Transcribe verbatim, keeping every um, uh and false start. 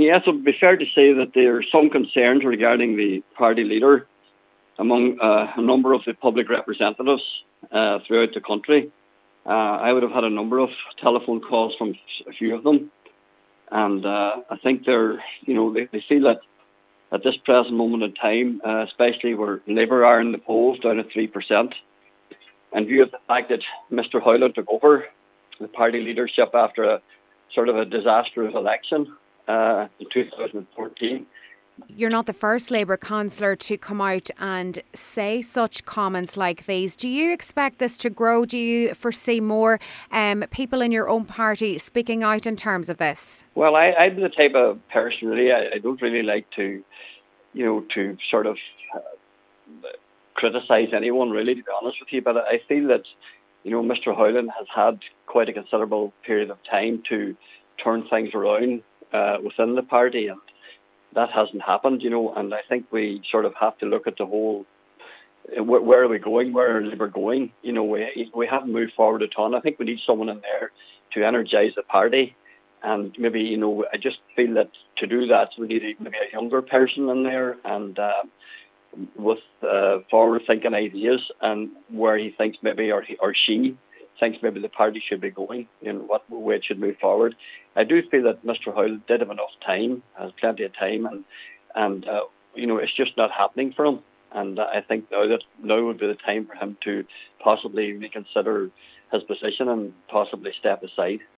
yes, it would be fair to say that there are some concerns regarding the party leader among uh, a number of the public representatives uh, throughout the country. Uh, I would have had a number of telephone calls from a few of them, and uh, I think they're, you know, they, they feel that at this present moment in time, uh, especially where Labour are in the polls down at three percent, in view of the fact that Mister Howlett took over the party leadership after a sort of a disastrous election uh, in two thousand fourteen. You're not the first Labour councillor to come out and say such comments like these. Do you expect this to grow? Do you foresee more um, people in your own party speaking out in terms of this? Well, I, I'm the type of person, really, I, I don't really like to, you know, to sort of uh, criticise anyone, really, to be honest with you. But I feel that, you know, Mister Howlett has had quite a considerable period of time to turn things around uh, within the party, and that hasn't happened, you know, and I think we sort of have to look at the whole, where, where are we going, where are Labour going? You know, we we haven't moved forward a ton. I think we need someone in there to energise the party, and maybe, you know, I just feel that to do that, we need a, maybe a younger person in there, and uh, with uh, forward-thinking ideas, and where he thinks maybe, or he, or she thinks maybe the party should be going, in what way it should move forward. I do feel that Mister Howlett did have enough time, has plenty of time, and and uh, you know, it's just not happening for him. And uh, I think now that now would be the time for him to possibly reconsider his position and possibly step aside.